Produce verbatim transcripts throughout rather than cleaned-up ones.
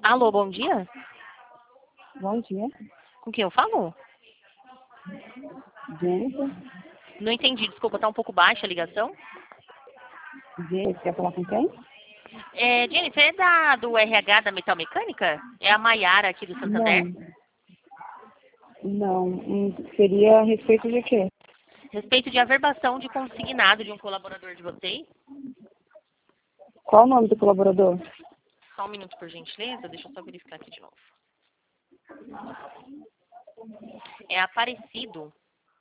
Alô, bom dia? Bom dia. Com quem eu falo? Jennifer. Não entendi, desculpa, tá um pouco baixa a ligação. Jennifer, quer falar com quem? É, Jennifer, é da, do R H da Metal Mecânica? É a Maiara aqui do Santander? Não. Não. Hum, Seria a respeito de quê? Respeito de averbação de consignado de um colaborador de vocês. Qual o nome do colaborador? Só um minuto, por gentileza, deixa eu só verificar aqui de novo. É Aparecido.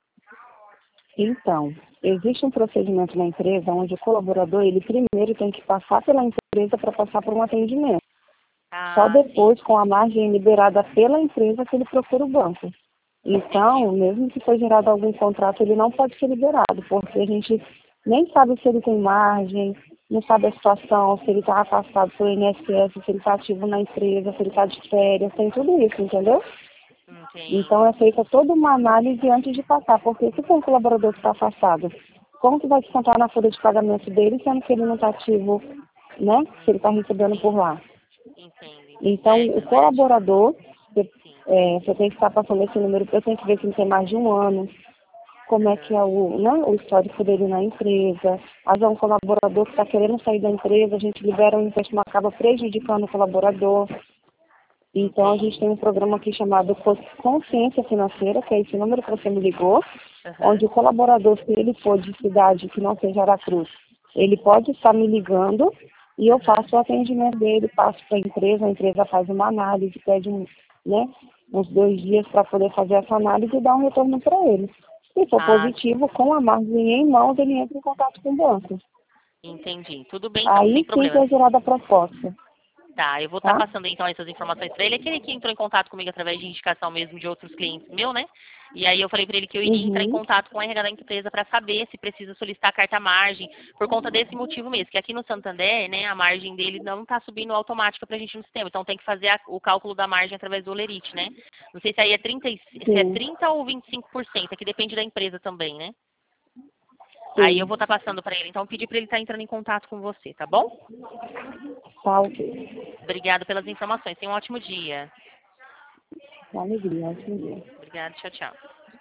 Então, existe um procedimento na empresa onde o colaborador, ele primeiro tem que passar pela empresa para passar por um atendimento. Só Ah, sim. depois, com a margem liberada pela empresa, que ele procura o banco. Então, mesmo que foi gerado algum contrato, ele não pode ser liberado, porque a gente nem sabe se ele tem margem, não sabe a situação, se ele está afastado pelo I N S S, se ele está ativo na empresa, se ele está de férias, tem tudo isso, entendeu? Então, Entendo. é feita toda uma análise antes de passar, porque se for um colaborador que está afastado, como que vai descontar na folha de pagamento dele, sendo que ele não está ativo, né? Se ele está recebendo por lá. Entendo, entendo. Então, É, o então é. colaborador, você, Sim. é, você tem que estar passando esse número, eu tenho que ver se ele tem mais de um ano, como é que Uhum. é o, né, o histórico dele na empresa. Às vezes é um colaborador que está querendo sair da empresa, a gente libera um empréstimo, acaba prejudicando o colaborador. Então, a gente Entendo. tem um programa aqui chamado Consciência Financeira, que é esse número que você me ligou, onde Uhum. o colaborador, se ele for de cidade que não seja Aracruz, ele pode estar me ligando e eu Uhum. faço o atendimento dele, passo para a empresa, a empresa faz uma análise, pede um, né, uns dois dias para poder fazer essa análise e dar um retorno para ele. Se for Ah, sim. positivo, com a margem em mãos, ele entra em contato com o banco. Entendi. Tudo bem, então, sem Aí sim que problemas. é gerada a proposta, Tá, eu vou estar tá? passando então essas informações para ele. Aquele que entrou em contato comigo através de indicação mesmo de outros clientes meu, né? E aí eu falei para ele que eu iria entrar em Uhum, contato com a R H da empresa para saber se precisa solicitar carta margem, por conta desse motivo mesmo, que aqui no Santander, né, a margem dele não está subindo automática para a gente no sistema, então tem que fazer a- o cálculo da margem através do Olerite, né? Não sei se aí é trinta, e- se é sim, trinta ou vinte e cinco por cento, aqui depende da empresa também, né? Aí eu sim, vou estar passando para ele, então pedir para ele estar entrando em contato com você, tá bom? tá ok. Obrigado pelas informações. Tenha um ótimo dia. Com alegria, ótimo dia. Obrigada, tchau, tchau.